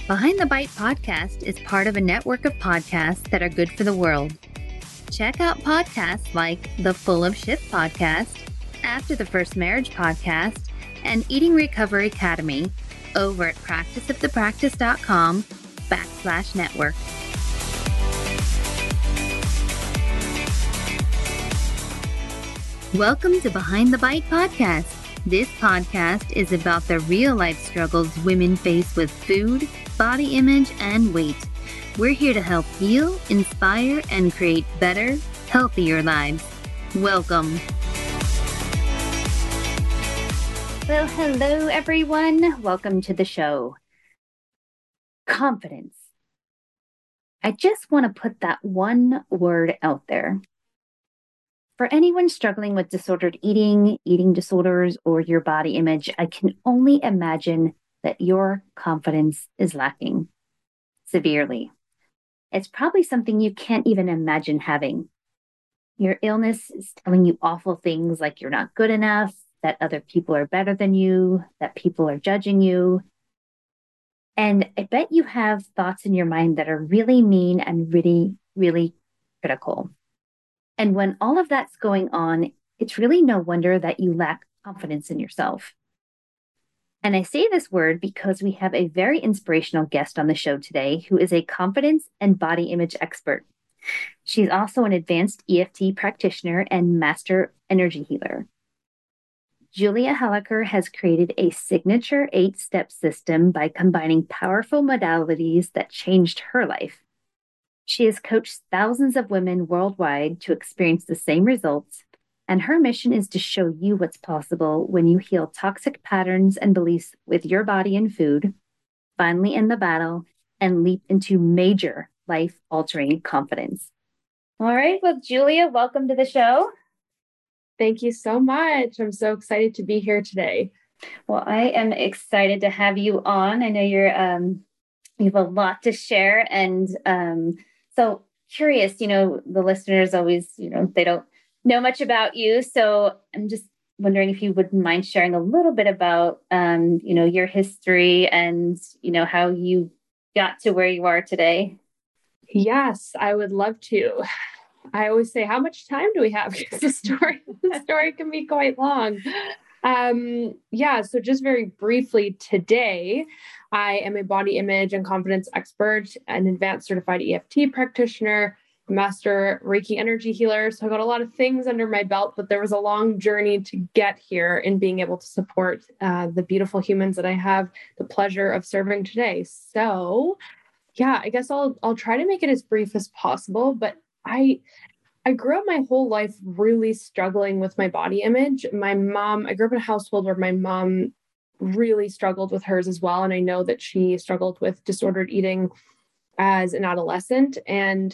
Behind the Bite podcast is part of a network of podcasts that are good for the world. Check out podcasts like the Full of Shit podcast, After the First Marriage podcast, and Eating Recovery Academy over at practiceofthepractice.com/network. Welcome to Behind the Bite podcast. This podcast is about the real-life struggles women face with food, body image, and weight. We're here to help heal, inspire, and create better, healthier lives. Welcome. Well, hello, everyone. Welcome to the show. Confidence. I just want to put that one word out there. For anyone struggling with disordered eating, eating disorders, or your body image, I can only imagine that your confidence is lacking severely. It's probably something you can't even imagine having. Your illness is telling you awful things like you're not good enough, that other people are better than you, that people are judging you. And I bet you have thoughts in your mind that are really mean and really, really critical. And when all of that's going on, it's really no wonder that you lack confidence in yourself. And I say this word because we have a very inspirational guest on the show today who is a confidence and body image expert. She's also an advanced EFT practitioner and master energy healer. Julia Hallaker has created a signature 8-step system by combining powerful modalities that changed her life. She has coached thousands of women worldwide to experience the same results, and her mission is to show you what's possible when you heal toxic patterns and beliefs with your body and food, finally end the battle, and leap into major life-altering confidence. All right, well, Julia, welcome to the show. Thank you so much. I'm so excited to be here today. Well, I am excited to have you on. I know you have a lot to share, and so curious, the listeners always, they don't know much about you. So I'm just wondering if you wouldn't mind sharing a little bit about, your history and, how you got to where you are today. Yes, I would love to. I always say, how much time do we have? Because the story can be quite long. So just very briefly today, I am a body image and confidence expert, an advanced certified EFT practitioner, master Reiki energy healer. So I got a lot of things under my belt, but there was a long journey to get here in being able to support the beautiful humans that I have the pleasure of serving today. So I guess I'll try to make it as brief as possible, but I grew up my whole life really struggling with my body image. I grew up in a household where my mom really struggled with hers as well. And I know that she struggled with disordered eating as an adolescent. And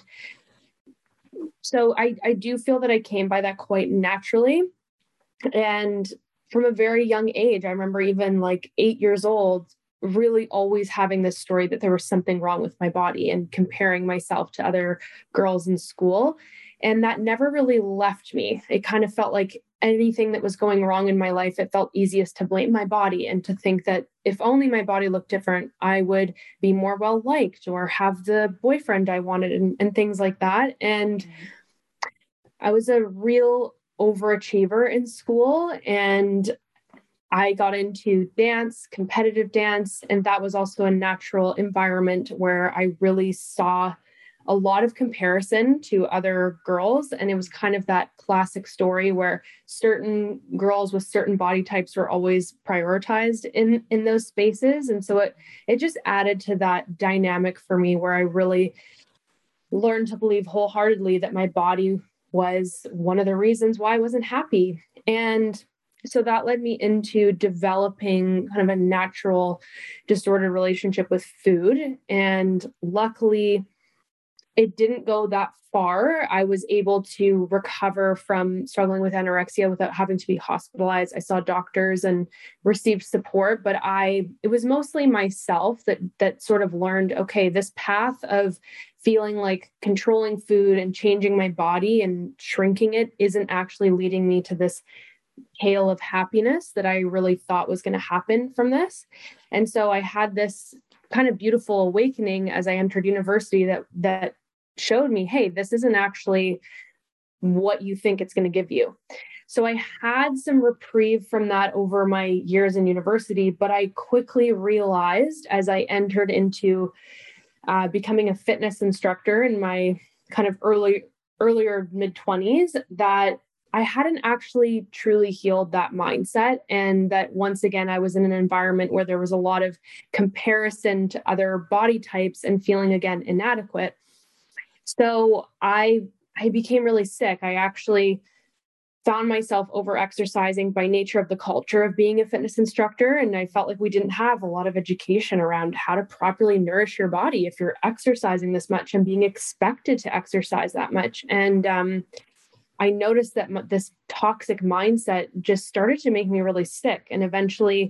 so I do feel that I came by that quite naturally. And from a very young age, I remember even like 8 years old, really always having this story that there was something wrong with my body and comparing myself to other girls in school. And that never really left me. It kind of felt like anything that was going wrong in my life, it felt easiest to blame my body and to think that if only my body looked different, I would be more well-liked or have the boyfriend I wanted and things like that. And I was a real overachiever in school, and I got into dance, competitive dance, and that was also a natural environment where I really saw a lot of comparison to other girls. And it was kind of that classic story where certain girls with certain body types were always prioritized in those spaces. And so it just added to that dynamic for me where I really learned to believe wholeheartedly that my body was one of the reasons why I wasn't happy. And so that led me into developing kind of a natural disordered relationship with food. And luckily, it didn't go that far. I was able to recover from struggling with anorexia without having to be hospitalized. I saw doctors and received support, but it was mostly myself that sort of learned, okay, this path of feeling like controlling food and changing my body and shrinking it isn't actually leading me to this hail of happiness that I really thought was going to happen from this. And so I had this kind of beautiful awakening as I entered university that showed me, hey, this isn't actually what you think it's going to give you. So I had some reprieve from that over my years in university, but I quickly realized as I entered into becoming a fitness instructor in my kind of earlier mid-20s that I hadn't actually truly healed that mindset. And that once again, I was in an environment where there was a lot of comparison to other body types and feeling again inadequate. So I became really sick. I actually found myself over exercising by nature of the culture of being a fitness instructor. And I felt like we didn't have a lot of education around how to properly nourish your body if you're exercising this much and being expected to exercise that much. And I noticed that this toxic mindset just started to make me really sick. And eventually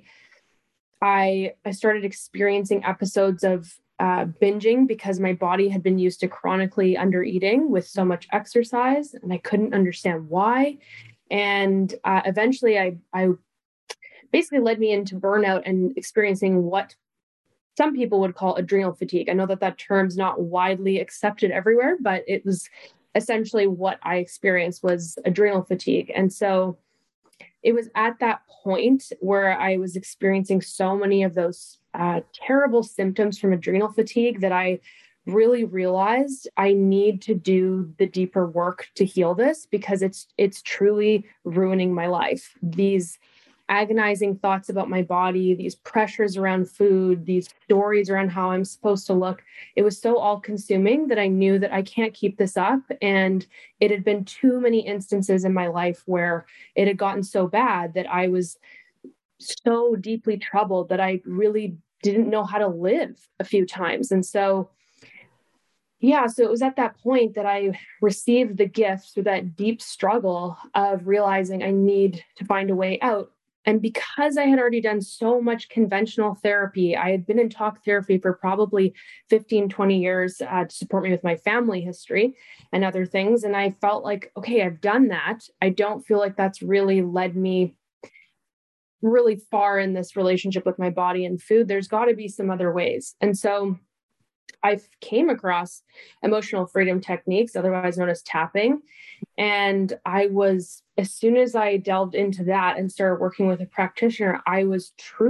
I started experiencing episodes of binging because my body had been used to chronically under eating with so much exercise, and I couldn't understand why. And eventually I basically led me into burnout and experiencing what some people would call adrenal fatigue. I know that term's not widely accepted everywhere, but it was essentially what I experienced was adrenal fatigue. And so it was at that point where I was experiencing so many of those terrible symptoms from adrenal fatigue that I really realized I need to do the deeper work to heal this because it's truly ruining my life. These agonizing thoughts about my body, these pressures around food, these stories around how I'm supposed to look. It was so all consuming that I knew that I can't keep this up. And it had been too many instances in my life where it had gotten so bad that I was so deeply troubled that I really didn't know how to live a few times. And so so it was at that point that I received the gift through that deep struggle of realizing I need to find a way out. And because I had already done so much conventional therapy, I had been in talk therapy for probably 15, 20 years to support me with my family history and other things. And I felt like, okay, I've done that. I don't feel like that's really led me really far in this relationship with my body and food. There's got to be some other ways. And so I came across emotional freedom techniques, otherwise known as tapping. And as soon as I delved into that and started working with a practitioner, I was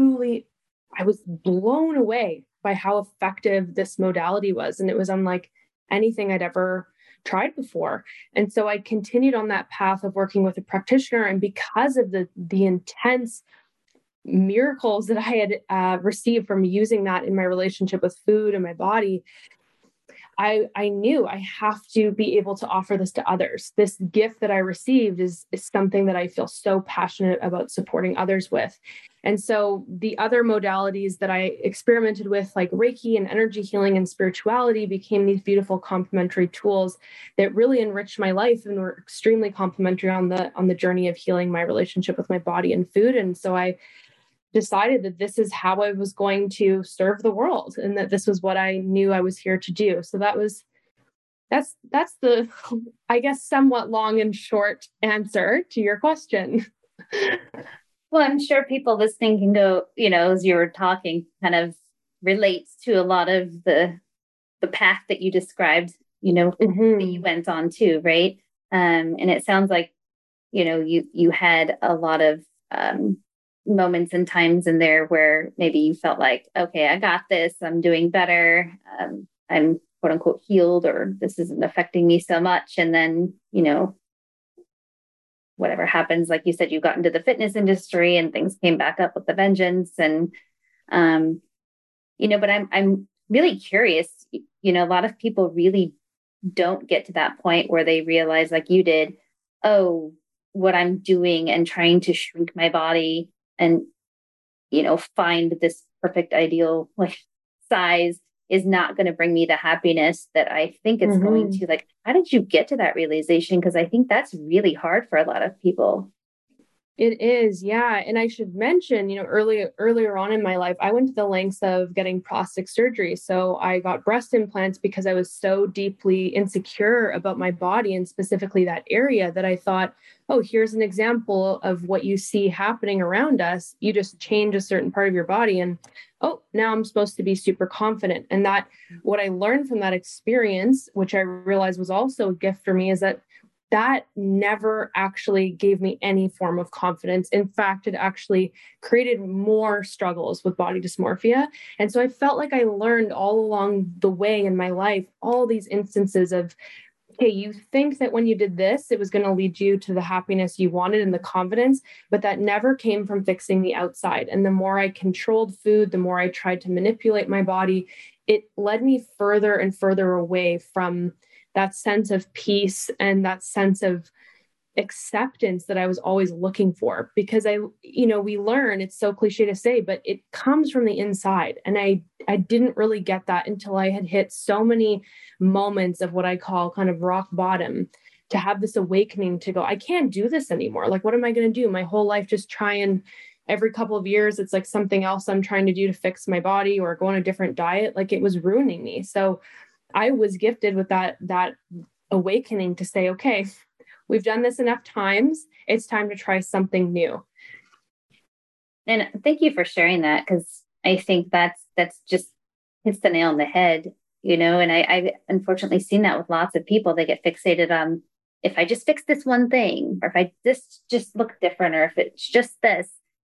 blown away by how effective this modality was. And it was unlike anything I'd ever tried before. And so I continued on that path of working with a practitioner. And because of the intense miracles that I had received from using that in my relationship with food and my body, I knew I have to be able to offer this to others. This gift that I received is something that I feel so passionate about supporting others with. And so the other modalities that I experimented with, like Reiki and energy healing and spirituality, became these beautiful complementary tools that really enriched my life and were extremely complementary on the journey of healing my relationship with my body and food. And so I decided that this is how I was going to serve the world and that this was what I knew I was here to do. So that's the, I guess, somewhat long and short answer to your question. Well, I'm sure people listening can go, as you were talking, kind of relates to a lot of the path that you described, Mm-hmm. that you went on too, right? And it sounds like, you had a lot of moments and times in there where maybe you felt like, okay, I got this, I'm doing better, I'm quote unquote healed, or this isn't affecting me so much. And then, whatever happens, like you said, you got into the fitness industry and things came back up with the vengeance. And, but I'm really curious, a lot of people really don't get to that point where they realize, like you did, oh, what I'm doing and trying to shrink my body and, find this perfect ideal like size is not going to bring me the happiness that I think it's going to. Like, how did you get to that realization? Because I think that's really hard for a lot of people. It is, yeah. And I should mention, earlier on in my life, I went to the lengths of getting plastic surgery. So I got breast implants because I was so deeply insecure about my body and specifically that area that I thought, oh, here's an example of what you see happening around us. You just change a certain part of your body and oh, now I'm supposed to be super confident. And that what I learned from that experience, which I realized was also a gift for me, is that that never actually gave me any form of confidence. In fact, it actually created more struggles with body dysmorphia. And so I felt like I learned all along the way in my life, all these instances of, okay, you think that when you did this, it was going to lead you to the happiness you wanted and the confidence, but that never came from fixing the outside. And the more I controlled food, the more I tried to manipulate my body, it led me further and further away from that sense of peace and that sense of acceptance that I was always looking for. Because we learn, it's so cliche to say, but it comes from the inside. And I didn't really get that until I had hit so many moments of what I call kind of rock bottom, to have this awakening to go, I can't do this anymore. Like, what am I going to do? My whole life just try and every couple of years, it's like something else I'm trying to do to fix my body or go on a different diet. Like, it was ruining me. So I was gifted with that awakening to say, okay, we've done this enough times. It's time to try something new. And thank you for sharing that, because I think that's just hits the nail on the head, and I've unfortunately seen that with lots of people. They get fixated on, if I just fix this one thing, or if I just look different, or if it's just this.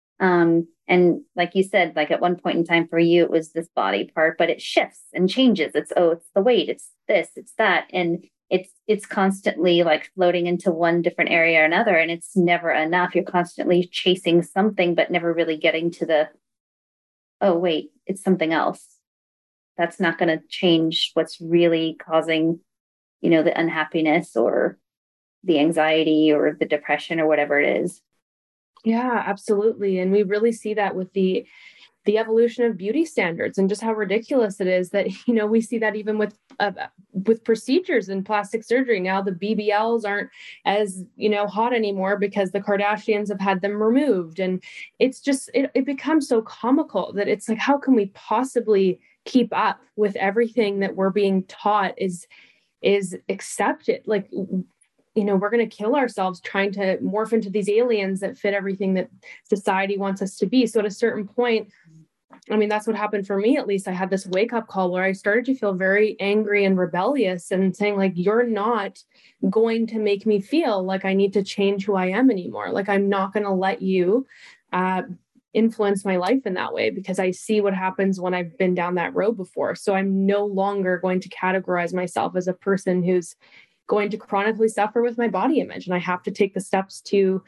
And like you said, like at one point in time for you, it was this body part, but it shifts and changes. It's the weight, it's this, it's that. And it's constantly like floating into one different area or another. And it's never enough. You're constantly chasing something, but never really getting to the, oh, wait, it's something else. That's not going to change what's really causing, the unhappiness or the anxiety or the depression or whatever it is. Yeah, absolutely. And we really see that with the evolution of beauty standards and just how ridiculous it is that, we see that even with procedures in plastic surgery. Now the BBLs aren't as, hot anymore because the Kardashians have had them removed. And it's just, it becomes so comical that it's like, how can we possibly keep up with everything that we're being taught is accepted? Like, we're going to kill ourselves trying to morph into these aliens that fit everything that society wants us to be. So at a certain point, I mean, that's what happened for me. At least I had this wake up call where I started to feel very angry and rebellious and saying, like, you're not going to make me feel like I need to change who I am anymore. Like, I'm not going to let you influence my life in that way, because I see what happens when I've been down that road before. So I'm no longer going to categorize myself as a person who's going to chronically suffer with my body image. And I have to take the steps to,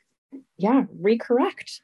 recorrect.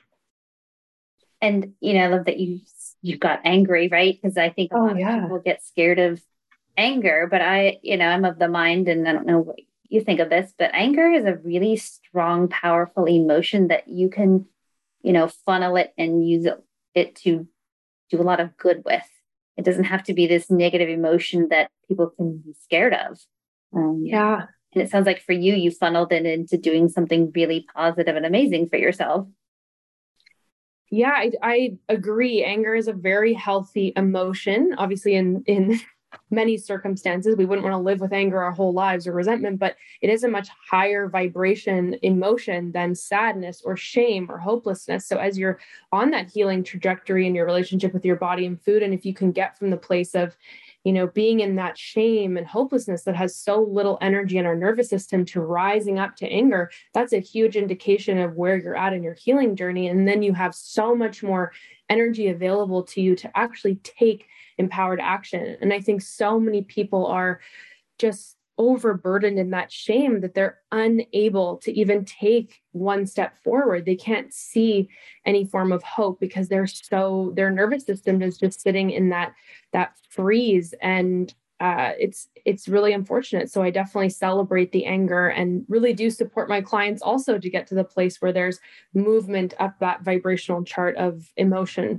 And, I love that you got angry, right? Because I think a lot of people get scared of anger, but I'm of the mind, and I don't know what you think of this, but anger is a really strong, powerful emotion that you can, funnel it and use it to do a lot of good with. It doesn't have to be this negative emotion that people can be scared of. And it sounds like for you funneled it into doing something really positive and amazing for yourself. Yeah, I agree. Anger is a very healthy emotion. Obviously, in many circumstances, we wouldn't want to live with anger our whole lives or resentment, but it is a much higher vibration emotion than sadness or shame or hopelessness. So as you're on that healing trajectory in your relationship with your body and food, and if you can get from the place of, being in that shame and hopelessness that has so little energy in our nervous system to rising up to anger, that's a huge indication of where you're at in your healing journey. And then you have so much more energy available to you to actually take empowered action. And I think so many people are just overburdened in that shame that they're unable to even take one step forward. They can't see any form of hope because their nervous system is just sitting in that freeze. And it's really unfortunate. So I definitely celebrate the anger and really do support my clients also to get to the place where there's movement up that vibrational chart of emotion.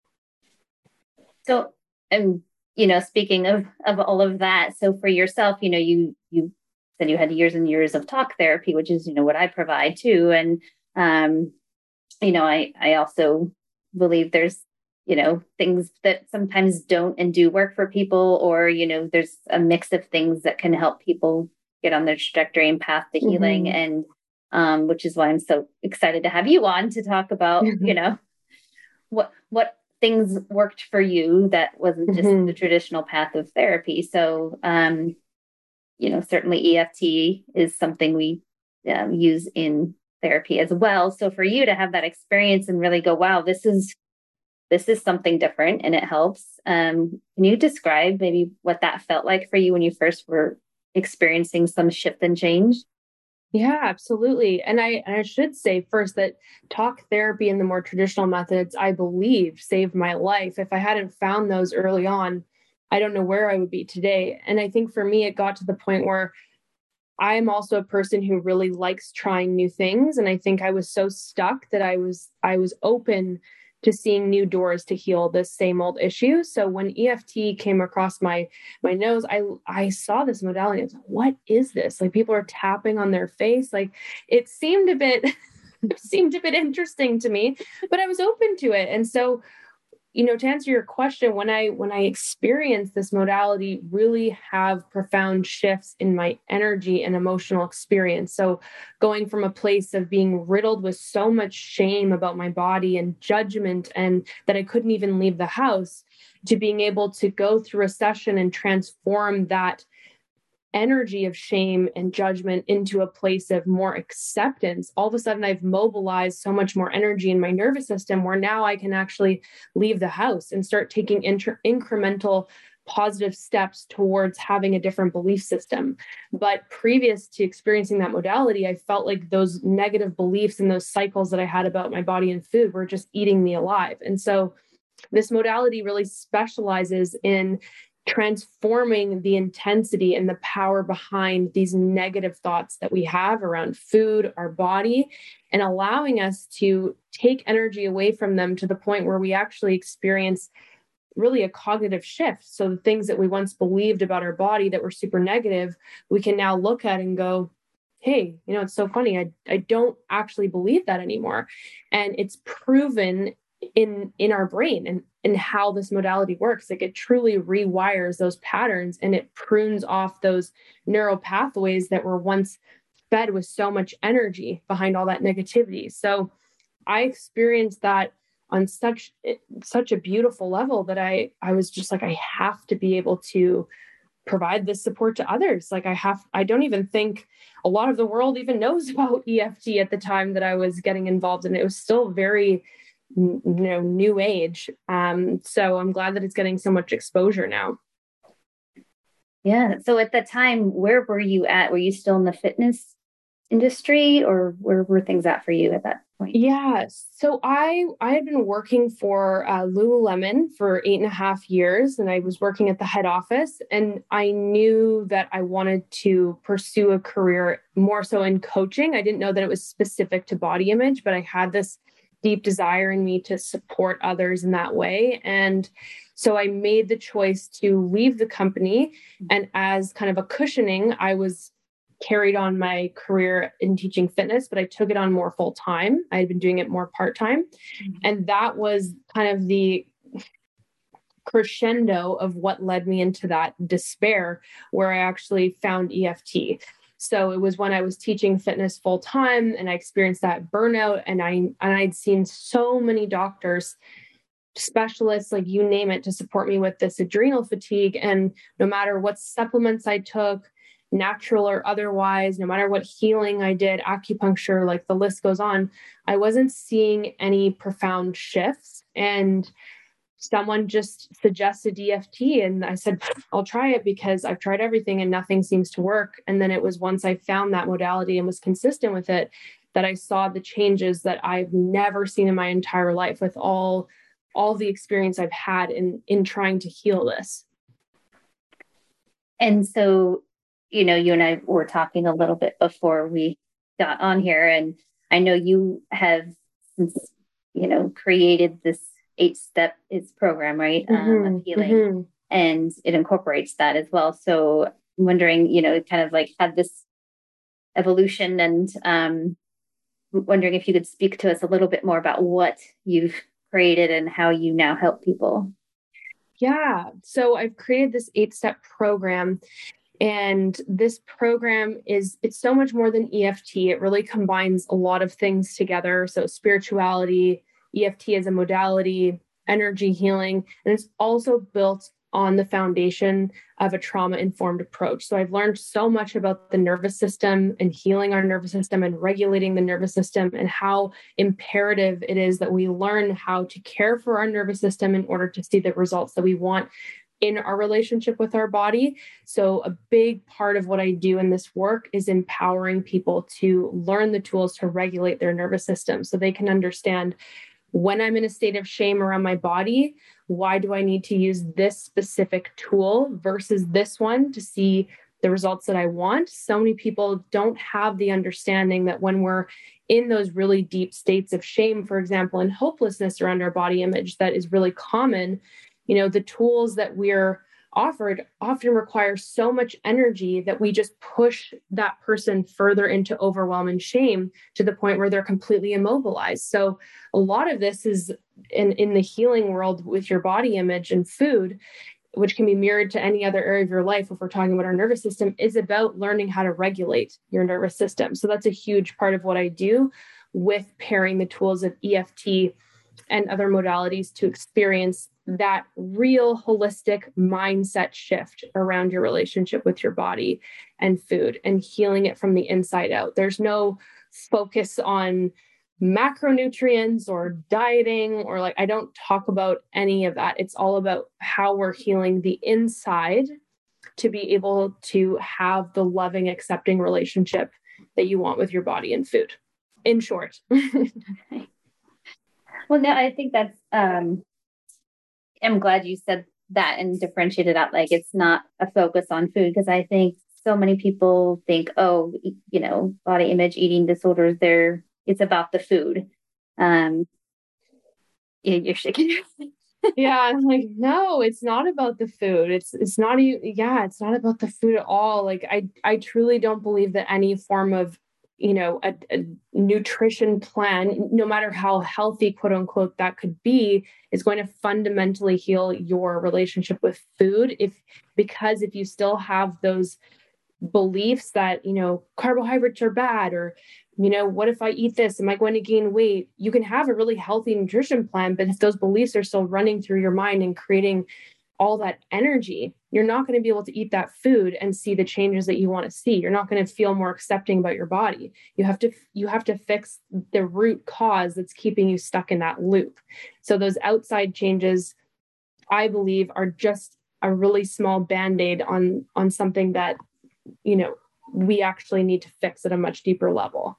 So, and speaking of all of that, so for yourself, you said you had years and years of talk therapy, which is, what I provide too. And, I also believe there's, things that sometimes don't and do work for people, or, there's a mix of things that can help people get on their trajectory and path to healing. And, which is why I'm so excited to have you on to talk about, what things worked for you that wasn't just the traditional path of therapy. So, certainly EFT is something we use in therapy as well. So for you to have that experience and really go, wow, this is something different and it helps. Can you describe maybe what that felt like for you when you first were experiencing some shift and change? Yeah, absolutely. And I should say first that talk therapy and the more traditional methods, I believe, saved my life. If I hadn't found those early on, I don't know where I would be today. And I think for me, it got to the point where I am also a person who really likes trying new things. And I think I was so stuck that I was open to seeing new doors to heal this same old issue. So when EFT came across my nose, I saw this modality. I was like, what is this? Like people are tapping on their face. Like it seemed a bit seemed a bit interesting to me, but I was open to it. And so to answer your question, when I experience this modality, really have profound shifts in my energy and emotional experience. So going from a place of being riddled with so much shame about my body and judgment and that I couldn't even leave the house to being able to go through a session and transform that energy of shame and judgment into a place of more acceptance, all of a sudden I've mobilized so much more energy in my nervous system where now I can actually leave the house and start taking incremental positive steps towards having a different belief system. But previous to experiencing that modality, I felt like those negative beliefs and those cycles that I had about my body and food were just eating me alive. And so this modality really specializes in transforming the intensity and the power behind these negative thoughts that we have around food, our body, and allowing us to take energy away from them to the point where we actually experience really a cognitive shift. So the things that we once believed about our body that were super negative, we can now look at and go, hey, it's so funny. I don't actually believe that anymore. And it's proven in our brain and how this modality works. Like it truly rewires those patterns and it prunes off those neural pathways that were once fed with so much energy behind all that negativity. So I experienced that on such a beautiful level that I was just like, I have to be able to provide this support to others. Like I don't even think a lot of the world even knows about EFT at the time that I was getting involved in. It was still very new age. So I'm glad that it's getting so much exposure now. Yeah. So at the time, where were you at? Were you still in the fitness industry or where were things at for you at that point? Yeah. So I had been working for Lululemon for 8.5 years, and I was working at the head office, and I knew that I wanted to pursue a career more so in coaching. I didn't know that it was specific to body image, but I had this deep desire in me to support others in that way. And so I made the choice to leave the company. And as kind of a cushioning, I was carried on my career in teaching fitness, but I took it on more full time. I had been doing it more part time. Mm-hmm. And that was kind of the crescendo of what led me into that despair, where I actually found EFT. So it was when I was teaching fitness full time and I experienced that burnout, and I'd seen so many doctors, specialists, like you name it, to support me with this adrenal fatigue. And no matter what supplements I took, natural or otherwise, no matter what healing I did, acupuncture, like the list goes on, I wasn't seeing any profound shifts. And someone just suggested EFT, and I said, I'll try it because I've tried everything and nothing seems to work. And then it was once I found that modality and was consistent with it that I saw the changes that I've never seen in my entire life with all the experience I've had in trying to heal this. And so, you and I were talking a little bit before we got on here, and I know you have since, created this 8-step program, right? Of healing. Mm-hmm. And it incorporates that as well. So I'm wondering, kind of like had this evolution, and wondering if you could speak to us a little bit more about what you've created and how you now help people. Yeah. So I've created this 8-step program. And this program it's so much more than EFT. It really combines a lot of things together. So spirituality, EFT as a modality, energy healing. And it's also built on the foundation of a trauma-informed approach. So I've learned so much about the nervous system and healing our nervous system and regulating the nervous system, and how imperative it is that we learn how to care for our nervous system in order to see the results that we want in our relationship with our body. So a big part of what I do in this work is empowering people to learn the tools to regulate their nervous system so they can understand, when I'm in a state of shame around my body, why do I need to use this specific tool versus this one to see the results that I want? So many people don't have the understanding that when we're in those really deep states of shame, for example, and hopelessness around our body image, that is really common. The tools that we're offered often require so much energy that we just push that person further into overwhelm and shame to the point where they're completely immobilized. So a lot of this is in the healing world with your body image and food, which can be mirrored to any other area of your life. If we're talking about our nervous system, is about learning how to regulate your nervous system. So that's a huge part of what I do, with pairing the tools of EFT and other modalities to experience that real holistic mindset shift around your relationship with your body and food, and healing it from the inside out. There's no focus on macronutrients or dieting, or I don't talk about any of that. It's all about how we're healing the inside to be able to have the loving, accepting relationship that you want with your body and food, in short. Well, no, I think that's, I'm glad you said that and differentiated out. It's not a focus on food, because I think so many people think, oh, body image, eating disorders, it's about the food. You're shaking your head. Yeah, I'm like, no, it's not about the food. It's not even, it's not about the food at all. I truly don't believe that any form of a nutrition plan, no matter how healthy, quote unquote, that could be, is going to fundamentally heal your relationship with food. Because if you still have those beliefs that, carbohydrates are bad, or, what if I eat this? Am I going to gain weight? You can have a really healthy nutrition plan, but if those beliefs are still running through your mind and creating all that energy, you're not going to be able to eat that food and see the changes that you want to see. You're not going to feel more accepting about your body. You have to fix the root cause that's keeping you stuck in that loop. So those outside changes, I believe, are just a really small band-aid on something that, we actually need to fix at a much deeper level.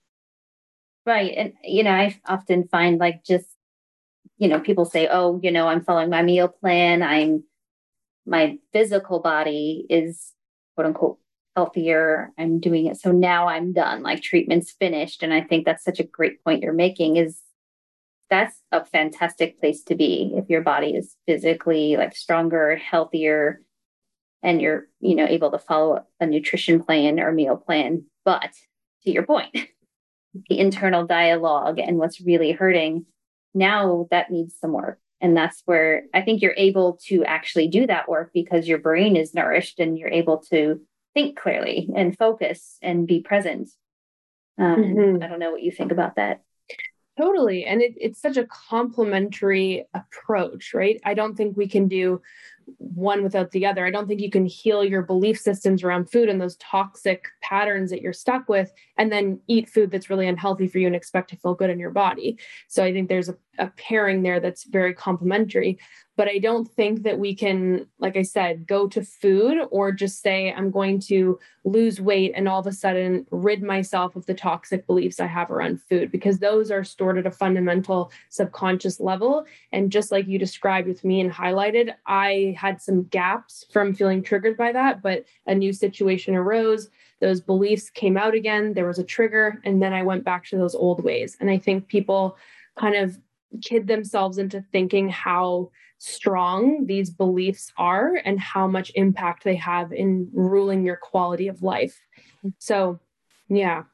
Right. And, I often find just, people say, oh, I'm following my meal plan. My physical body is, quote unquote, healthier. I'm doing it. So now I'm done, treatment's finished. And I think that's such a great point you're making, is that's a fantastic place to be if your body is physically stronger, healthier, and you're, able to follow a nutrition plan or meal plan. But to your point, the internal dialogue and what's really hurting, now that needs some work. And that's where I think you're able to actually do that work, because your brain is nourished and you're able to think clearly and focus and be present. I don't know what you think about that. Totally. And it's such a complementary approach, right? I don't think we can do one without the other. I don't think you can heal your belief systems around food and those toxic patterns that you're stuck with, and then eat food that's really unhealthy for you and expect to feel good in your body. So I think there's a pairing there that's very complementary. But I don't think that we can, like I said, go to food or just say, I'm going to lose weight and all of a sudden rid myself of the toxic beliefs I have around food, because those are stored at a fundamental subconscious level. And just like you described with me and highlighted, I had some gaps from feeling triggered by that, but a new situation arose. Those beliefs came out again. There was a trigger. And then I went back to those old ways. And I think people kind of kid themselves into thinking how strong these beliefs are and how much impact they have in ruling your quality of life. So, yeah.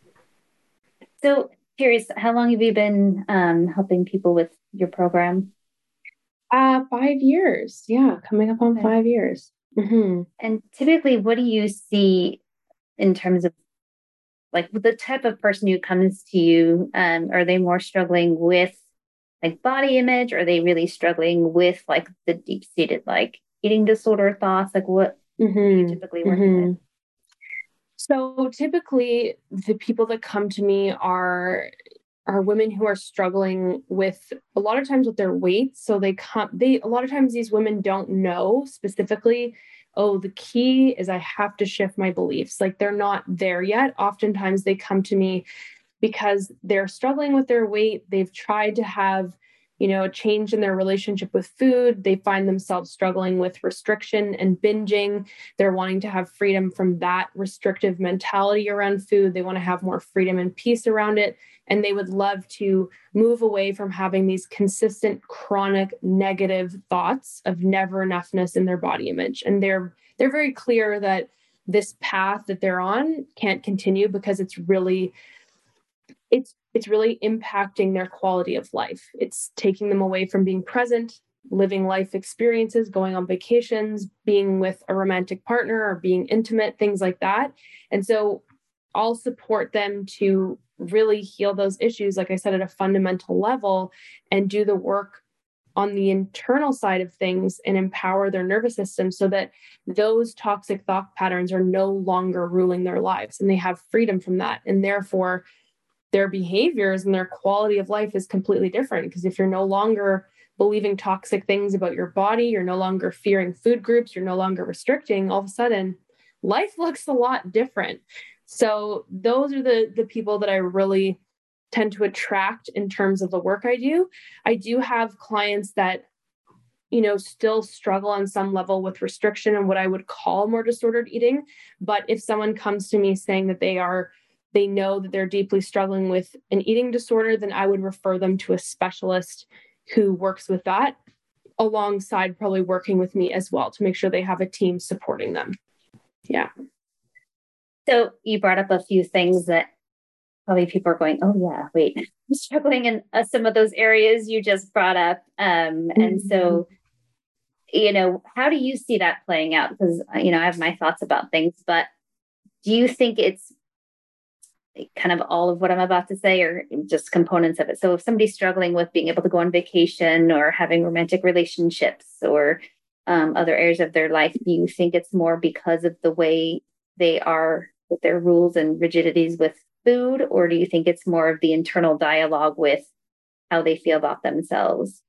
So curious, how long have you been helping people with your program? 5 years. Yeah, coming up on 5 years. Mm-hmm. And typically, what do you see in terms of the type of person who comes to you? Are they more struggling with like body image? Or are they really struggling with like the deep seated like eating disorder thoughts? Like what are you typically working with? So typically the people that come to me are women who are struggling with a lot of times with their weight. So they a lot of times these women don't know specifically, oh, the key is I have to shift my beliefs. Like they're not there yet. Oftentimes they come to me because they're struggling with their weight. They've tried to have, a change in their relationship with food. They find themselves struggling with restriction and binging. They're wanting to have freedom from that restrictive mentality around food. They want to have more freedom and peace around it. And they would love to move away from having these consistent, chronic, negative thoughts of never enoughness in their body image. And they're very clear that this path that they're on can't continue because it's really impacting their quality of life. It's taking them away from being present, living life experiences, going on vacations, being with a romantic partner or being intimate, things like that. And so I'll support them to really heal those issues, like I said, at a fundamental level, and do the work on the internal side of things and empower their nervous system so that those toxic thought patterns are no longer ruling their lives and they have freedom from that. And therefore, their behaviors and their quality of life is completely different. Because if you're no longer believing toxic things about your body, you're no longer fearing food groups, you're no longer restricting, all of a sudden life looks a lot different. So those are the people that I really tend to attract in terms of the work I do. I do have clients that still struggle on some level with restriction and what I would call more disordered eating. But if someone comes to me saying that they know that they're deeply struggling with an eating disorder, then I would refer them to a specialist who works with that alongside probably working with me as well to make sure they have a team supporting them. Yeah. So you brought up a few things that probably people are going, oh yeah, wait, I'm struggling in some of those areas you just brought up. And so, how do you see that playing out? Because, I have my thoughts about things, but do you think it's kind of all of what I'm about to say or just components of it? So if somebody's struggling with being able to go on vacation or having romantic relationships or other areas of their life, do you think it's more because of the way they are with their rules and rigidities with food? Or do you think it's more of the internal dialogue with how they feel about themselves?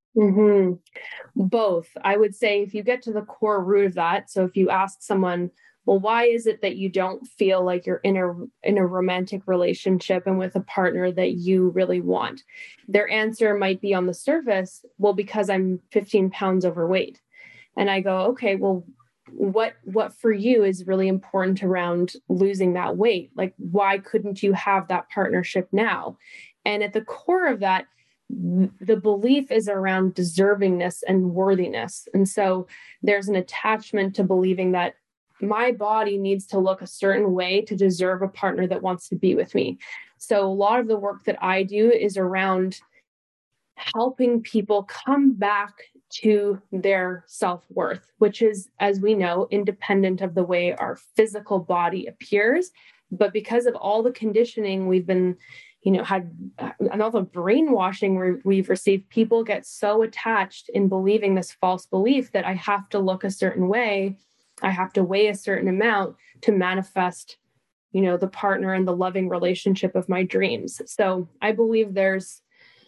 Both. I would say if you get to the core root of that, so if you ask someone, well, why is it that you don't feel like you're in a romantic relationship and with a partner that you really want? Their answer might be on the surface, well, because I'm 15 pounds overweight. And I go, okay, well, what for you is really important around losing that weight? Like, why couldn't you have that partnership now? And at the core of that, the belief is around deservingness and worthiness. And so there's an attachment to believing that my body needs to look a certain way to deserve a partner that wants to be with me. So a lot of the work that I do is around helping people come back to their self-worth, which is, as we know, independent of the way our physical body appears. But because of all the conditioning we've been, had, and all the brainwashing we've received, people get so attached in believing this false belief that I have to look a certain way, I have to weigh a certain amount to manifest, the partner and the loving relationship of my dreams. So I believe there's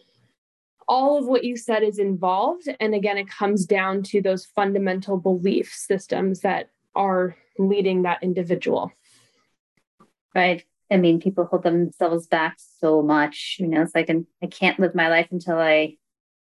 all of what you said is involved. And again, it comes down to those fundamental belief systems that are leading that individual. Right. I mean, people hold themselves back so much. It's like, I can't live my life until like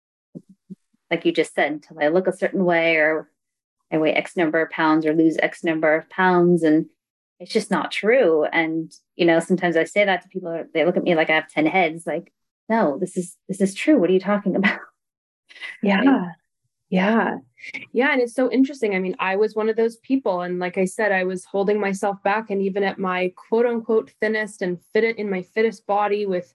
you just said, until I look a certain way or I weigh X number of pounds or lose X number of pounds. And it's just not true. And, sometimes I say that to people, they look at me like I have 10 heads. Like, no, this is true. What are you talking about? Yeah. Right? Yeah. Yeah. And it's so interesting. I mean, I was one of those people. And like I said, I was holding myself back. And even at my quote unquote thinnest and in my fittest body with,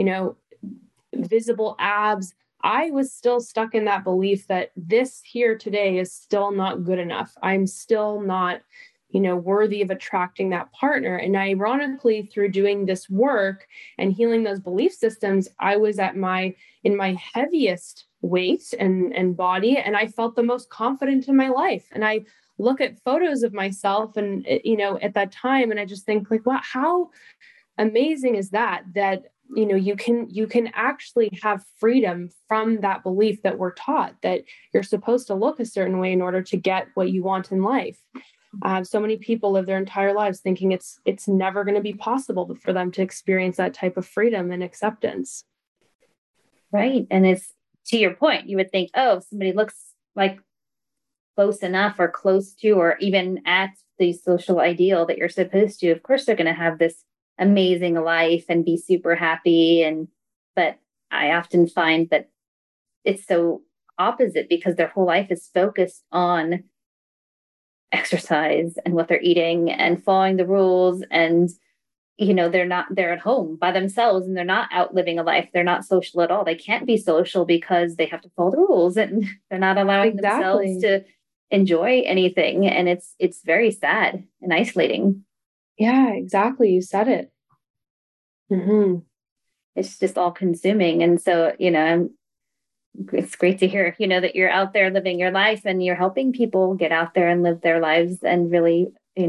visible abs, I was still stuck in that belief that this here today is still not good enough. I'm still not, worthy of attracting that partner. And ironically, through doing this work and healing those belief systems, I was in my heaviest weight and body, and I felt the most confident in my life. And I look at photos of myself and, at that time, and I just think like, wow, how amazing is that you can actually have freedom from that belief that we're taught that you're supposed to look a certain way in order to get what you want in life. So many people live their entire lives thinking it's never going to be possible for them to experience that type of freedom and acceptance. Right. And it's to your point, you would think, oh, if somebody looks like close enough or close to, or even at the social ideal that you're supposed to, of course, they're going to have this amazing life and be super happy. But I often find that it's so opposite because their whole life is focused on exercise and what they're eating and following the rules. And, they're at home by themselves and they're not out living a life. They're not social at all. They can't be social because they have to follow the rules and they're not allowing themselves to enjoy anything. And it's very sad and isolating. Yeah, exactly. You said it. Mm-hmm. It's just all consuming. And so, it's great to hear, that you're out there living your life and you're helping people get out there and live their lives and really,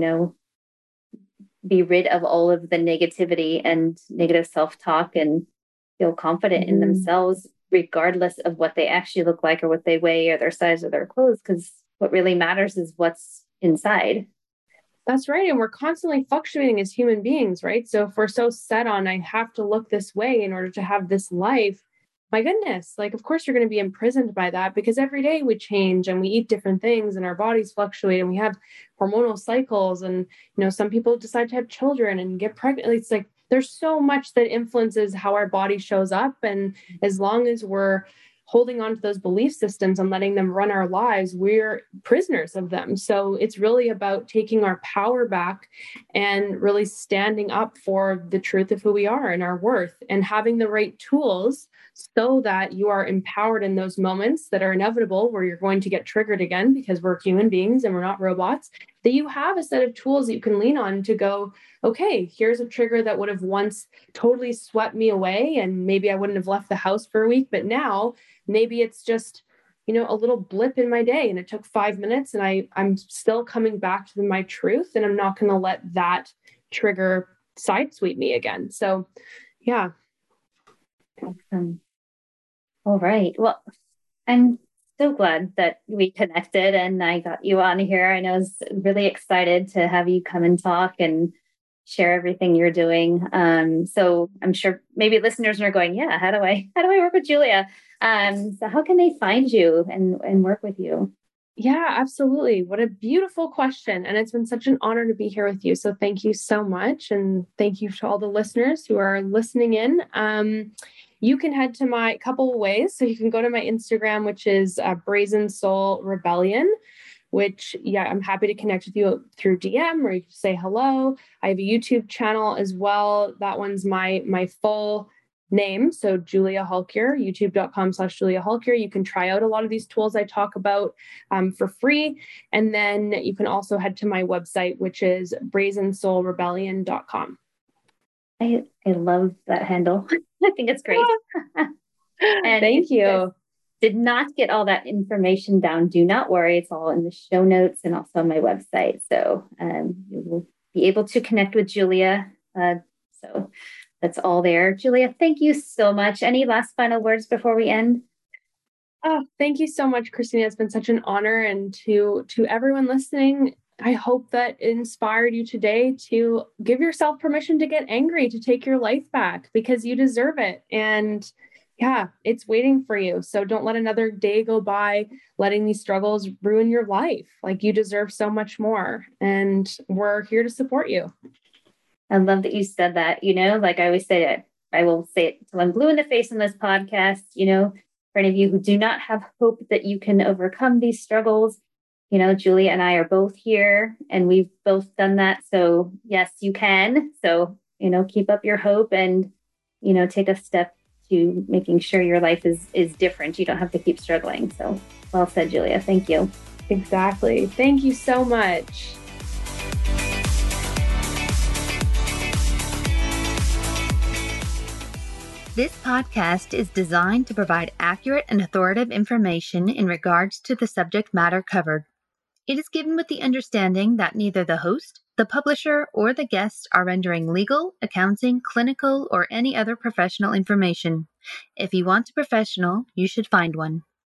be rid of all of the negativity and negative self-talk and feel confident in themselves, regardless of what they actually look like or what they weigh or their size or their clothes. Because what really matters is what's inside. That's right. And we're constantly fluctuating as human beings, right? So if we're so set on, I have to look this way in order to have this life, my goodness, like, of course, you're going to be imprisoned by that because every day we change and we eat different things and our bodies fluctuate and we have hormonal cycles. And, some people decide to have children and get pregnant. It's like, there's so much that influences how our body shows up. And as long as we're holding on to those belief systems and letting them run our lives, we're prisoners of them. So it's really about taking our power back and really standing up for the truth of who we are and our worth and having the right tools so that you are empowered in those moments that are inevitable where you're going to get triggered again because we're human beings and we're not robots, that you have a set of tools that you can lean on to go, okay, here's a trigger that would have once totally swept me away and maybe I wouldn't have left the house for a week, but now maybe it's just, a little blip in my day and it took 5 minutes and I'm still coming back to my truth and I'm not going to let that trigger sidesweep me again. So, yeah. Awesome. All right. Well, I'm so glad that we connected and I got you on here. And I was really excited to have you come and talk and share everything you're doing. So I'm sure maybe listeners are going, yeah, how do I work with Julia? So how can they find you and work with you? Yeah, absolutely. What a beautiful question. And it's been such an honor to be here with you. So thank you so much. And thank you to all the listeners who are listening in. You can head to my couple of ways. So you can go to my Instagram, which is Brazen Soul Rebellion, which, I'm happy to connect with you through DM or you can say hello. I have a YouTube channel as well. That one's my full name. So Julia Halkier, youtube.com/Julia Halkier. You can try out a lot of these tools I talk about for free. And then you can also head to my website, which is brazensoulrebellion.com. I love that handle. I think it's great. And thank you. Did not get all that information down, do not worry. It's all in the show notes and also on my website. So you will be able to connect with Julia. So that's all there. Julia, thank you so much. Any last final words before we end? Oh, thank you so much, Christina. It's been such an honor. And to everyone listening, I hope that inspired you today to give yourself permission to get angry, to take your life back because you deserve it. And it's waiting for you. So don't let another day go by letting these struggles ruin your life. Like you deserve so much more. And we're here to support you. I love that you said that, like I always say it, I will say it till I'm blue in the face on this podcast, for any of you who do not have hope that you can overcome these struggles, Julia and I are both here and we've both done that. So yes, you can. So, keep up your hope and, take a step to making sure your life is different. You don't have to keep struggling. So well said, Julia. Thank you. Exactly. Thank you so much. This podcast is designed to provide accurate and authoritative information in regards to the subject matter covered. It is given with the understanding that neither the host, the publisher, or the guest are rendering legal, accounting, clinical, or any other professional information. If you want a professional, you should find one.